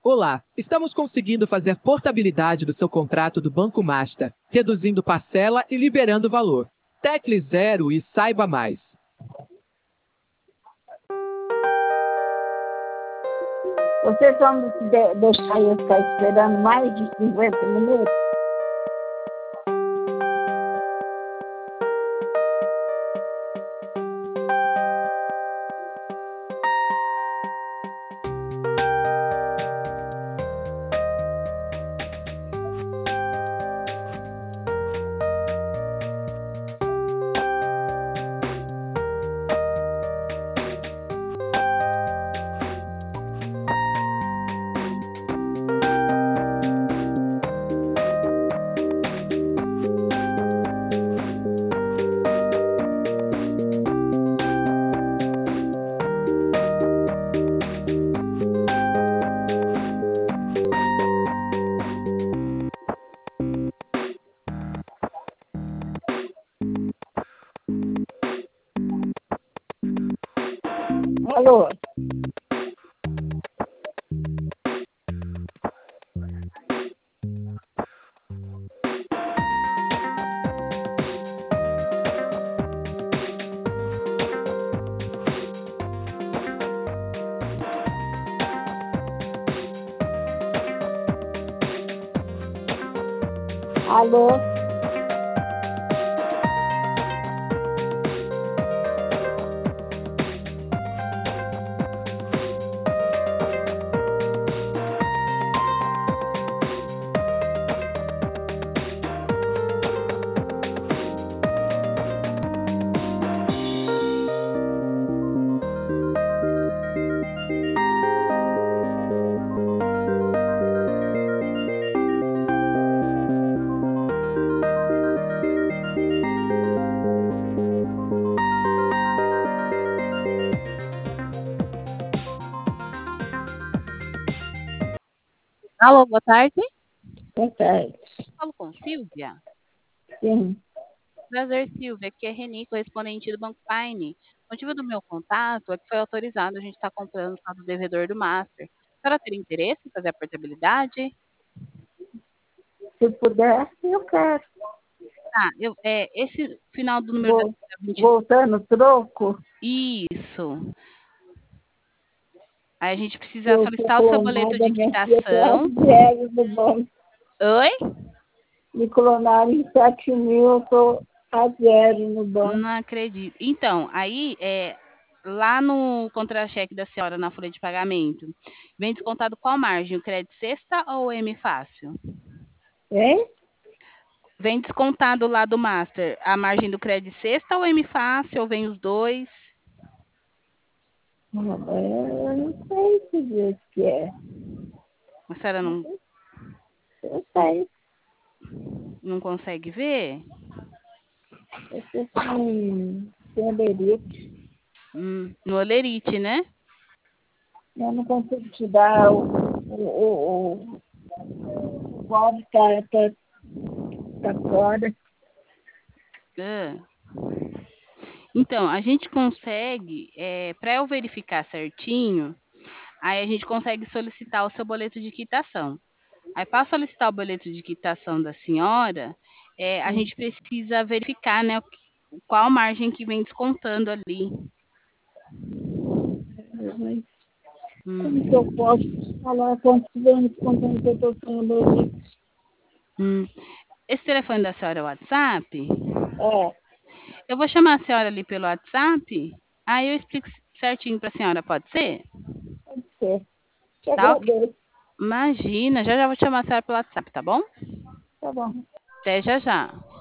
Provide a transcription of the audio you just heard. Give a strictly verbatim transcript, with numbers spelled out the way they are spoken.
Olá, estamos conseguindo fazer portabilidade do seu contrato do Banco Master, reduzindo parcela e liberando valor. Tecle zero e saiba mais. Vocês vão de deixar eu ficar esperando mais de cinquenta minutos? Alô? Alô? Alô, boa tarde. Boa tarde. Falo com Silvia. Sim. Prazer, Silvia. Aqui é Reni, correspondente do Banco Paine. O motivo do meu contato é que foi autorizado a gente estar comprando o saldo devedor do Master. A senhora teria interesse em fazer a portabilidade? Se puder, eu quero. Tá, eu, é, esse final do número Vou, da vinte voltando troco, Isso. Aí a gente precisa eu tô solicitar o seu boleto clonada, de minha filha, quitação. tô zero no banco. Oi? Me clonaram em sete mil, eu tô a zero no banco. Não acredito. Então, aí, é, lá no contra-cheque da senhora, na folha de pagamento, vem descontado qual margem? O crédito sexta ou o M fácil? Hein? Vem descontado lá do Master a margem do crédito sexta ou M fácil, ou vem os dois? Ah, eu não sei que jeito que é. A senhora não, Eu sei. não consegue ver? Eu sei sem, sem aderite. Hum, no Olerite, né? Eu não consigo te dar o, o, o, o, o qual tá, tá, tá fora. Ah. Então, a gente consegue, é, para eu verificar certinho, aí a gente consegue solicitar o seu boleto de quitação. Aí, para solicitar o boleto de quitação da senhora, é, a gente precisa verificar, né, o que- qual margem que vem descontando ali. Mas como que eu Hum, posso falar quantos anos contando que eu estou sem aderite? hum. Esse telefone da senhora é o WhatsApp? É, Eu vou chamar a senhora ali pelo WhatsApp, aí eu explico certinho para a senhora, pode ser? pode ser. Te Tá ok? agradeço. Imagina, já já vou chamar a senhora pelo WhatsApp, tá bom? Tá bom. Até já já.